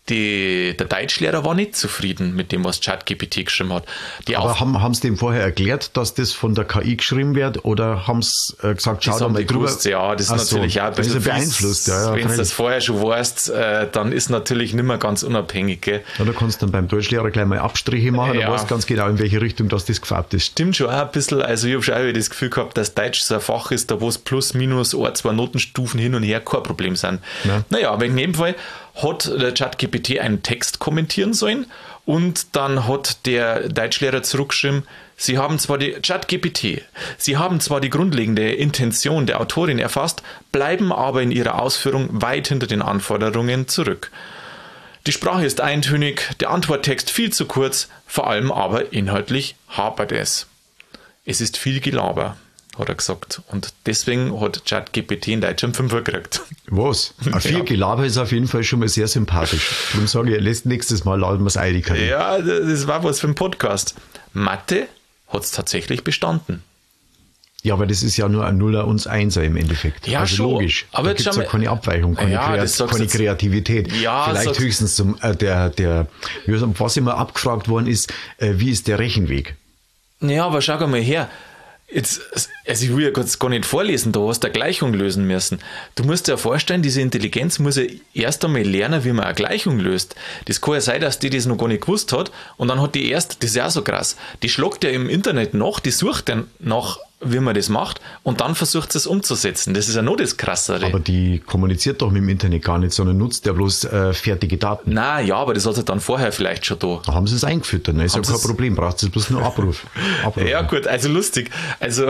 Die, der Deutschlehrer war nicht zufrieden mit dem, was ChatGPT geschrieben hat. Die Aber haben, haben sie dem vorher erklärt, dass das von der K I geschrieben wird oder haben sie äh, gesagt, schau da mal drüber? Gewusst, ja, das ist Ach natürlich so, auch ein bisschen ist beeinflusst. Ja, ja, wenn du das vorher schon weißt, äh, dann ist natürlich nicht mehr ganz unabhängig. Gell? Ja, da kannst du dann beim Deutschlehrer gleich mal Abstriche machen, Ja. da weißt du ganz genau, in welche Richtung das, das gefärbt ist. Stimmt schon auch ein bisschen, also ich habe schon auch das Gefühl gehabt, dass Deutsch so ein Fach ist, da wo es plus, minus, ein, zwei Notenstufen hin und her kein Problem sind. Ja. Naja, aber in jedem Fall hat der ChatGPT einen Text kommentieren sollen und dann hat der Deutschlehrer zurückgeschrieben, Sie haben zwar die ChatGPT, Sie haben zwar die grundlegende Intention der Autorin erfasst, bleiben aber in ihrer Ausführung weit hinter den Anforderungen zurück. Die Sprache ist eintönig, der Antworttext viel zu kurz, vor allem aber inhaltlich hapert es. Es ist viel Gelaber, hat er gesagt. Und deswegen hat ChatGPT in Deutsch einen Fünfer gekriegt. Was? Ein viel Ja. Gelaber ist auf jeden Fall schon mal sehr sympathisch. Darum sage ich, lässt nächstes Mal laden wir es ein. Ja, das war was für ein Podcast. Mathe hat es tatsächlich bestanden. Ja, aber das ist ja nur ein Nuller und ein Einser im Endeffekt. Ja, also schon. logisch. Aber da jetzt gibt es schau ja mal- keine Abweichung, keine, Ja, Kreat das sagst keine jetzt- Kreativität. Ja, Vielleicht sagst- höchstens zum, äh, der, der, was immer abgefragt worden ist, äh, wie ist der Rechenweg? Ja, aber schau mal her. Jetzt, also ich will ja jetzt gar nicht vorlesen, da hast du eine Gleichung lösen müssen. Du musst dir ja vorstellen, diese Intelligenz muss ja erst einmal lernen, wie man eine Gleichung löst. Das kann ja sein, dass die das noch gar nicht gewusst hat und dann hat die erst, das ist ja auch so krass, die schlagt ja im Internet nach, die sucht dann nach, wie man das macht und dann versucht sie es umzusetzen. Das ist ja noch das Krassere. Aber die kommuniziert doch mit dem Internet gar nicht, sondern nutzt ja bloß äh, fertige Daten. Na ja, aber das hat sie dann vorher vielleicht schon da. Da haben sie es eingefüttert, ne? Ist ja Haben kein sie's- Problem, braucht es bloß nur Abruf. Abruf. Ja, gut, also lustig. Also,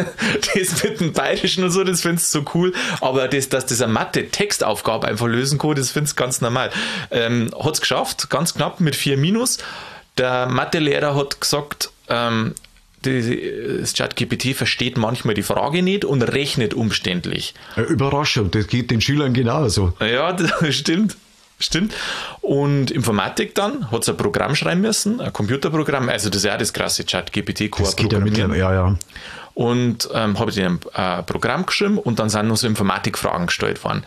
das mit dem Bayerischen und so, das findest du so cool. Aber das, dass das eine Mathe-Textaufgabe einfach lösen kann, das findest du ganz normal. Ähm, hat es geschafft, ganz knapp mit vier Minus. Der Mathelehrer hat gesagt, ähm, die, das ChatGPT versteht manchmal die Frage nicht und rechnet umständlich. Äh, Überraschung, das geht den Schülern genauso. Ja, das stimmt. Stimmt. Und Informatik dann hat es ein Programm schreiben müssen, ein Computerprogramm. Also das ist ja das krasse ChatGPT. Das geht ja mittlerweile, ja, ja. Und ähm, habe ich ein äh, Programm geschrieben und dann sind noch so Informatikfragen gestellt worden.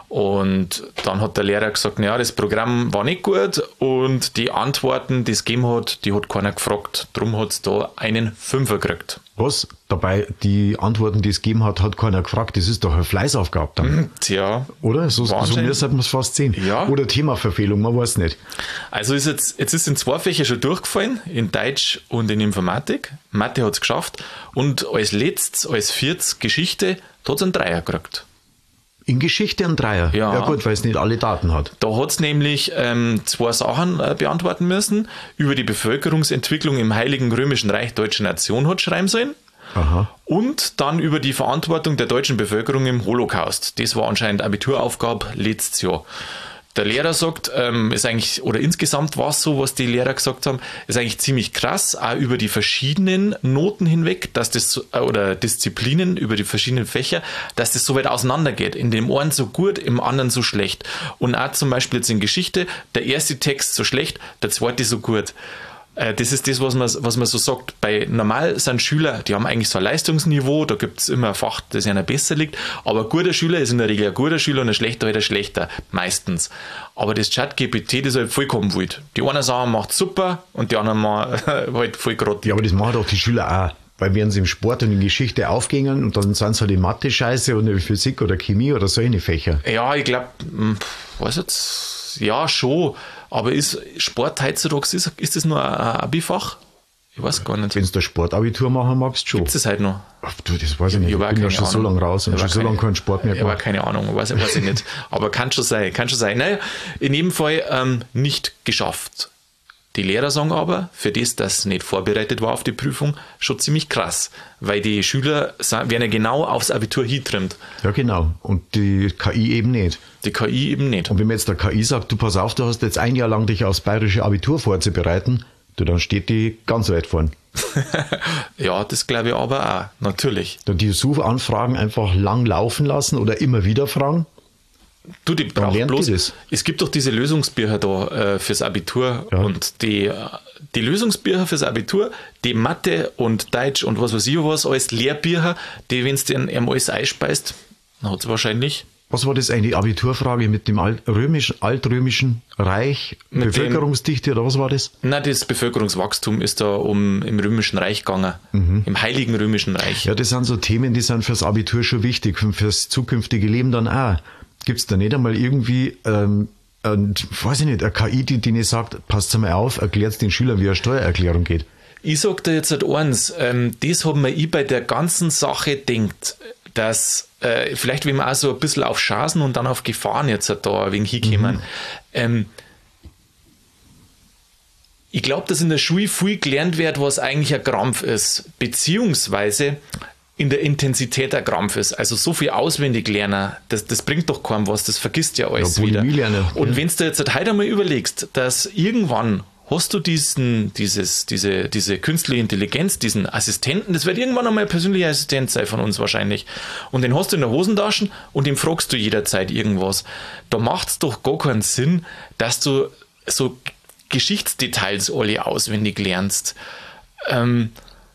Und dann hat der Lehrer gesagt, naja, das Programm war nicht gut und die Antworten, die es gegeben hat, die hat keiner gefragt. Darum hat es da einen Fünfer gekriegt. Was? Dabei, die Antworten, die es gegeben hat, hat keiner gefragt. Das ist doch eine Fleißaufgabe dann. Tja, Oder? So, so Wahnsinn. mehr sollte man es fast sehen. Ja. Oder Themaverfehlung, man weiß nicht. also ist jetzt, jetzt ist in zwei Fächer schon durchgefallen, in Deutsch und in Informatik. Mathe hat es geschafft und als letztes, als viertes Geschichte, da hat es einen Dreier gekriegt. In Geschichte ein Dreier. Ja. Ja gut, weil es nicht alle Daten hat. Da hat es nämlich ähm, zwei Sachen äh, beantworten müssen. Über die Bevölkerungsentwicklung im Heiligen Römischen Reich Deutscher Nation hat schreiben sollen. Aha. Und dann über die Verantwortung der deutschen Bevölkerung im Holocaust. Das war anscheinend Abituraufgabe letztes Jahr. Der Lehrer sagt, ähm, ist eigentlich, oder insgesamt war es so, was die Lehrer gesagt haben, ist eigentlich ziemlich krass, auch über die verschiedenen Noten hinweg, dass das, so- äh, oder Disziplinen, über die verschiedenen Fächer, dass das so weit auseinandergeht. In dem einen so gut, im anderen so schlecht. Und auch zum Beispiel jetzt in Geschichte, der erste Text so schlecht, der zweite so gut. Äh, Das ist das, was man, was man so sagt. Bei normal sind Schüler, die haben eigentlich so ein Leistungsniveau, da gibt es immer ein Fach, das ihnen besser liegt, aber ein guter Schüler ist in der Regel ein guter Schüler und ein schlechter halt ein schlechter, meistens. Aber das ChatGPT, das halt vollkommen wild. Die einen sagen, macht super und die anderen machen halt voll grottig. Ja, aber das machen doch die Schüler auch. Weil werden sie im Sport und in Geschichte aufgehen und dann sind es halt die Mathe scheiße und die Physik oder Chemie oder solche Fächer. Ja, ich glaube, weiß jetzt, ja schon, aber ist Sport heutzutage, ist, ist das nur ein Abi-Fach? Ich weiß gar nicht. Wenn du da Sportabitur machen magst, schon. Ist das halt noch? Ach, du, das weiß ich nicht. Ich, Ich habe auch bin ja keine schon so Ahnung. lange raus und Ich schon habe so keine- lange keinen Sport mehr Ich habe gemacht. keine Ahnung, weiß, weiß ich nicht. Aber kann schon sein, kann schon sein. Naja, in jedem Fall ähm, nicht geschafft. Die Lehrer sagen aber, für das, dass nicht vorbereitet war auf die Prüfung, schon ziemlich krass. Weil die Schüler sind- werden ja genau aufs Abitur hintrimmt. Ja, genau. Und die K I eben nicht. Die K I eben nicht. Und wenn mir jetzt der K I sagt, du pass auf, du hast jetzt ein Jahr lang dich aufs bayerische Abitur vorzubereiten, du, dann steht die ganz weit vorn. Ja, das glaube ich aber auch, natürlich. Dann die Suchanfragen einfach lang laufen lassen oder immer wieder fragen. Du, die braucht lernt die bloß. das. Es gibt doch diese Lösungsbücher da äh, fürs Abitur Ja. und die, äh, die Lösungsbücher fürs Abitur, die Mathe und Deutsch und was weiß ich was, alles Lehrbücher, die, wenn du in alles einspeist, dann hat es wahrscheinlich Was war das eigentlich, Abiturfrage mit dem Alt römisch, altrömischen Reich, mit Bevölkerungsdichte dem, oder was war das? Nein, das Bevölkerungswachstum ist da um im Römischen Reich gegangen, mhm. im Heiligen Römischen Reich. Ja, das sind so Themen, die sind fürs Abitur schon wichtig und fürs zukünftige Leben dann auch. Gibt es da nicht einmal irgendwie, ähm, ein, weiß ich nicht, eine K I, die, die nicht sagt, passt mal auf, erklärt den Schülern, wie eine Steuererklärung geht? Ich sag dir jetzt halt eins, ähm, das hat mir ich bei der ganzen Sache denkt, dass äh, vielleicht, wenn wir auch so ein bisschen auf Chancen und dann auf Gefahren jetzt da wegen hinkommen, mhm. ähm, ich glaube, dass in der Schule viel gelernt wird, was eigentlich ein Krampf ist, beziehungsweise in der Intensität ein Krampf ist. Also so viel auswendig lernen, das, das bringt doch kaum was, das vergisst ja alles ja, wieder. Lernen, und ja. wenn du jetzt halt heute einmal überlegst, dass irgendwann hast du diesen, dieses, diese, diese künstliche Intelligenz, diesen Assistenten, das wird irgendwann einmal ein persönlicher Assistent sein von uns wahrscheinlich. Und den hast du in der Hosentasche und dem fragst du jederzeit irgendwas. Da macht es doch gar keinen Sinn, dass du so Geschichtsdetails alle auswendig lernst. Ähm,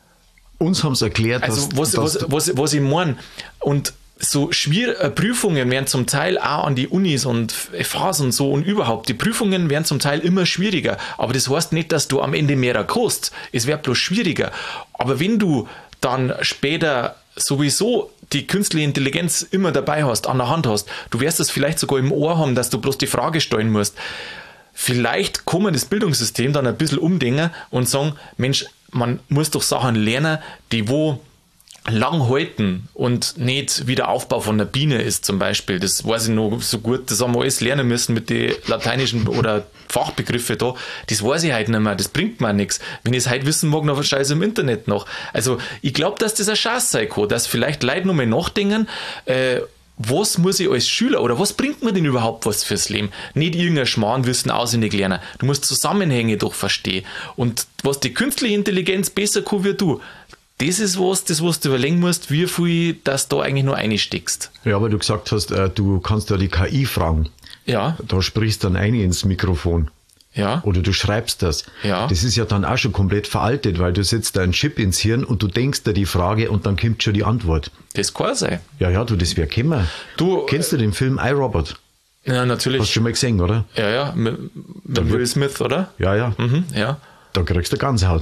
Uns haben sie erklärt, also dass... was, dass was, was, was ich meine. Und so schwierige Prüfungen werden zum Teil auch an die Unis und F Hs und so und überhaupt, die Prüfungen werden zum Teil immer schwieriger, aber das heißt nicht, dass du am Ende mehr kannst, es wird bloß schwieriger, aber wenn du dann später sowieso die künstliche Intelligenz immer dabei hast, an der Hand hast, du wirst es vielleicht sogar im Ohr haben, dass du bloß die Frage stellen musst, vielleicht kann man das Bildungssystem dann ein bisschen umdenken und sagen, Mensch, man muss doch Sachen lernen, die wo lang halten und nicht wie der Aufbau von einer Biene ist zum Beispiel. Das weiß ich noch so gut, das haben wir alles lernen müssen mit den lateinischen oder Fachbegriffe da. Das weiß ich heute nicht mehr, das bringt mir nichts. Wenn ich es heute wissen mag, noch scheiße im Internet noch. Also ich glaube, dass das eine Chance sein kann, dass vielleicht Leute noch mal nachdenken, äh, was muss ich als Schüler oder was bringt mir denn überhaupt was fürs Leben? Nicht irgendein Schmarrnwissen auswendig lernen. Du musst Zusammenhänge doch verstehen. Und was die künstliche Intelligenz besser kann wie du, das ist was, das was du überlegen musst, wie viel das da eigentlich nur einsteckst. Ja, aber du gesagt hast, du kannst ja die K I fragen. Ja. Da sprichst dann eine ins Mikrofon. Ja. Oder du schreibst das. Ja. Das ist ja dann auch schon komplett veraltet, weil du setzt da einen Chip ins Hirn und du denkst dir die Frage und dann kommt schon die Antwort. Das kann sein. Ja, ja, du, das wäre kommen. Du, Kennst du den Film iRobot? Ja, natürlich. Hast du schon mal gesehen, oder? Ja, ja, mit, mit Will Smith, oder? Ja, ja. Mhm, ja. Da kriegst du Gänsehaut.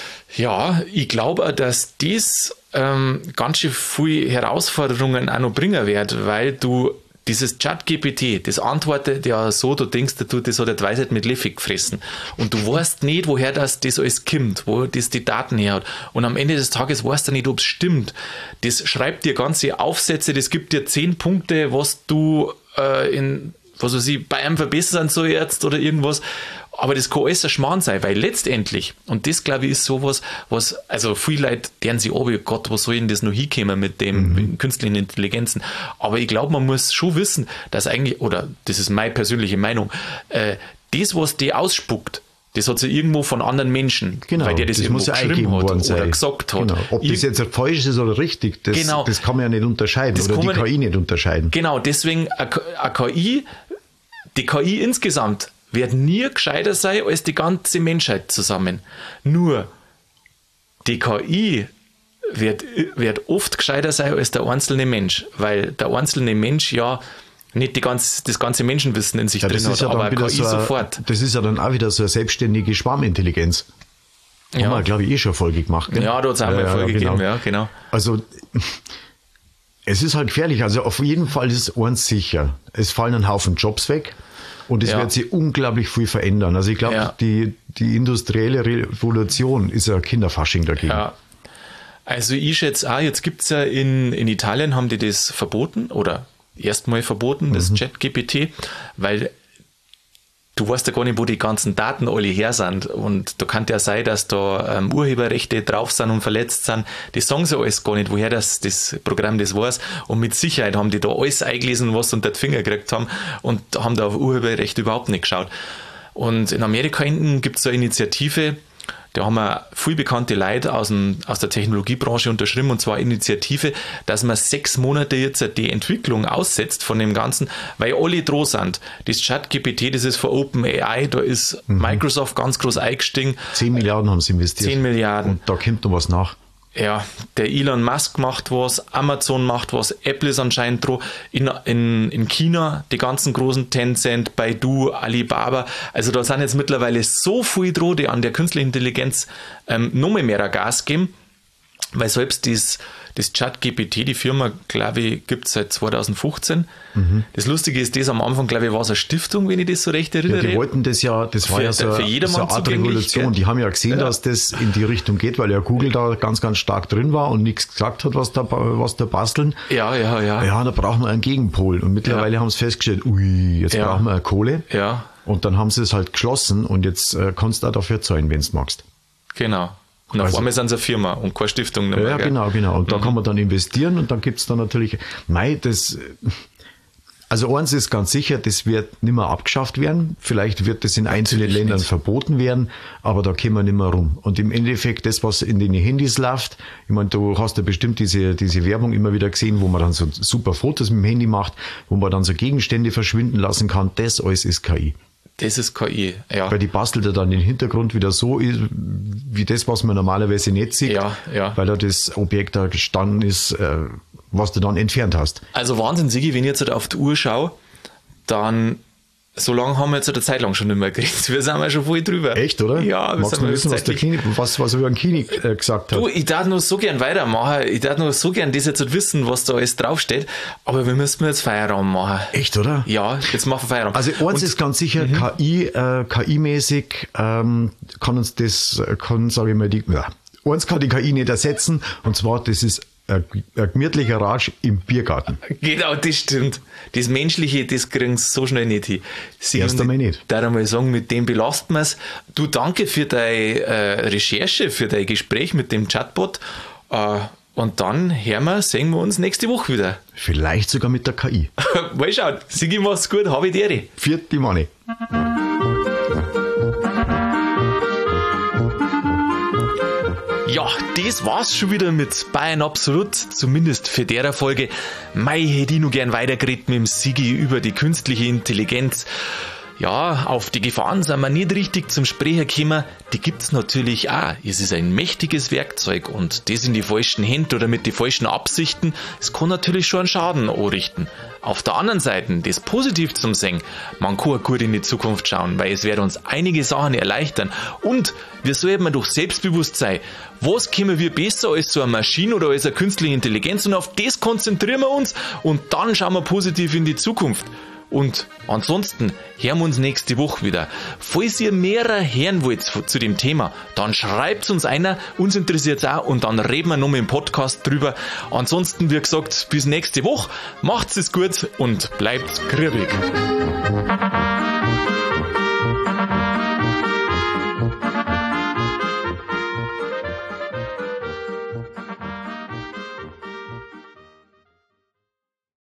Ja, ich glaube, dass das ähm, ganz schön viele Herausforderungen auch noch bringen wird, weil du dieses Chat-G P T, das antwortet ja so, du denkst, du, das hat eine Weisheit mit Löffel gefressen. Und du weißt nicht, woher das, das alles kommt, wo das die Daten her hat. Und am Ende des Tages weißt du nicht, ob es stimmt. Das schreibt dir ganze Aufsätze, das gibt dir zehn Punkte, was du äh, in, was weiß ich, bei einem verbessern soll jetzt oder irgendwas. Aber das kann alles ein Schmarrn sein, weil letztendlich, und das glaube ich ist sowas, was, also viele Leute deren sich oh Gott, was soll denn das noch hinkommen mit dem mhm. mit künstlichen Intelligenzen? Aber ich glaube, man muss schon wissen, dass eigentlich, oder das ist meine persönliche Meinung, äh, das, was die ausspuckt, das hat sie irgendwo von anderen Menschen, genau, weil der das, das irgendwo muss ja geschrieben hat oder sein. gesagt hat. Genau. Ob ich, das jetzt falsch ist oder richtig, das, genau, das kann man ja nicht unterscheiden das oder die man, K I nicht unterscheiden. Genau, deswegen eine K I, die K I insgesamt wird nie gescheiter sein als die ganze Menschheit zusammen. Nur die K I wird, wird oft gescheiter sein als der einzelne Mensch, weil der einzelne Mensch ja nicht die ganze, das ganze Menschenwissen in sich ja, drin hat, ja aber K I so sofort. Das ist ja dann auch wieder so eine selbstständige Schwarmintelligenz. Ja. Haben wir, glaube ich, eh schon eine Folge gemacht. Gell? Ja, da hat es auch mal eine Folge ja, genau. gegeben, ja, genau. Also, es ist halt gefährlich. Also, auf jeden Fall ist eins sicher. Es fallen ein Haufen Jobs weg. Und es ja. wird sich unglaublich viel verändern. Also ich glaube, ja. die, die industrielle Revolution ist ja Kinderfasching dagegen. Ja. Also ich schätze auch, jetzt gibt es ja in, in Italien haben die das verboten oder erstmal verboten, das mhm. Chat G P T, weil du weißt ja gar nicht, wo die ganzen Daten alle her sind. Und da kann ja sein, dass da ähm, Urheberrechte drauf sind und verletzt sind. Die sagen sie alles gar nicht, woher das, das Programm das weiß. Und mit Sicherheit haben die da alles eingelesen, was sie unter die Finger gekriegt haben und haben da auf Urheberrechte überhaupt nicht geschaut. Und in Amerika hinten gibt es so eine Initiative, da haben wir viel bekannte Leute aus, dem, aus der Technologiebranche unterschrieben, und zwar eine Initiative, dass man sechs Monate jetzt die Entwicklung aussetzt von dem Ganzen, weil alle droh sind. Das Chat G P T, das ist von OpenAI, da ist mhm. Microsoft ganz groß eingestiegen. Zehn Milliarden haben sie investiert. Zehn Milliarden. Und da kommt noch was nach. Ja, der Elon Musk macht was, Amazon macht was, Apple ist anscheinend dran, in, in, in China die ganzen großen Tencent, Baidu, Alibaba, also da sind jetzt mittlerweile so viele dran, die an der künstlichen Intelligenz ähm, noch mehr Gas geben, weil selbst das, das ChatGPT, die Firma, glaube ich, gibt es seit zweitausendfünfzehn. Mhm. Das Lustige ist, das am Anfang, glaube ich, war es eine Stiftung, wenn ich das so recht erinnere. Ja, die wollten das ja, das war für, ja so, so eine Art Revolution. Die haben ja gesehen, ja. dass das in die Richtung geht, weil ja Google da ganz, ganz stark drin war und nichts gesagt hat, was da, was da basteln. Ja, ja, ja. Ja, da brauchen wir einen Gegenpol. Und mittlerweile ja. haben sie festgestellt, ui, jetzt ja. brauchen wir eine Kohle. Ja. Und dann haben sie es halt geschlossen und jetzt äh, kannst du auch dafür zahlen, wenn du magst. Genau. Und auf Also- einmal sind sie eine Firma und keine Stiftung mehr. Ja, gell? genau, genau. Und da Mhm. kann man dann investieren und dann gibt es dann natürlich, mei, das, also eins ist ganz sicher, das wird nicht mehr abgeschafft werden. Vielleicht wird das in einzelnen Natürlich Ländern nicht. verboten werden, aber da kommen wir nicht mehr rum. Und im Endeffekt, das, was in den Handys läuft, ich meine, du hast ja bestimmt diese, diese Werbung immer wieder gesehen, wo man dann so super Fotos mit dem Handy macht, wo man dann so Gegenstände verschwinden lassen kann. Das alles ist K I. Das ist K I, ja. Weil die bastelt ja dann den Hintergrund wieder so, wie das, was man normalerweise nicht sieht, Ja, ja. weil da das Objekt da gestanden ist, äh, was du dann entfernt hast. Also Wahnsinn, Sigi, wenn ich jetzt auf die Uhr schaue, dann, so lange haben wir jetzt eine Zeit lang schon nicht mehr geredet. Wir sind ja schon voll drüber. Echt, oder? Ja, wir Magst sind du mal wissen, was der zeitlich- Kini, was, was über den Kini äh, gesagt hat? Du, ich darf nur so gern weitermachen. Ich darf nur so gern das jetzt wissen, was da alles draufsteht. Aber wir müssen jetzt Feierabend machen. Echt, oder? Ja, jetzt machen wir Feierabend. Also eins Und- ist ganz sicher, K I, äh, K I-mäßig ähm, kann uns das, äh, kann, sage ich mal, die, ja, eins kann die K I nicht ersetzen, und zwar, das ist ein, ein gemütlicher Ratsch im Biergarten. Genau, das stimmt. Das Menschliche, das kriegen sie so schnell nicht hin. Sie Erst einmal nicht. Da einmal sagen, mit dem belasten wir es. Du, danke für deine äh, Recherche, für dein Gespräch mit dem Chatbot. Äh, und dann hören wir, sehen wir uns nächste Woche wieder. Vielleicht sogar mit der K I. Mal schauen. Sigi, mach's gut, habe ich die Ehre. Vierte Money. Ja, das war's schon wieder mit Bayern Absolut, zumindest für der Folge. Mei, hätte ich noch gern weitergeredet mit dem Sigi über die künstliche Intelligenz. Ja, auf die Gefahren sind wir nicht richtig zum Sprechen gekommen. Die gibt's natürlich auch. Es ist ein mächtiges Werkzeug und das in die falschen Hände oder mit den falschen Absichten, es kann natürlich schon einen Schaden anrichten. Auf der anderen Seite, das positiv zum Singen, man kann gut in die Zukunft schauen, weil es wird uns einige Sachen erleichtern. Und wir sollten doch selbstbewusst sein. Was können wir besser als so eine Maschine oder als eine künstliche Intelligenz? Und auf das konzentrieren wir uns und dann schauen wir positiv in die Zukunft. Und ansonsten hören wir uns nächste Woche wieder. Falls ihr mehrer hören wollt zu dem Thema, dann schreibt uns einer, uns interessiert es auch und dann reden wir nochmal im Podcast drüber. Ansonsten, wie gesagt, bis nächste Woche, macht's es gut und bleibt grübig.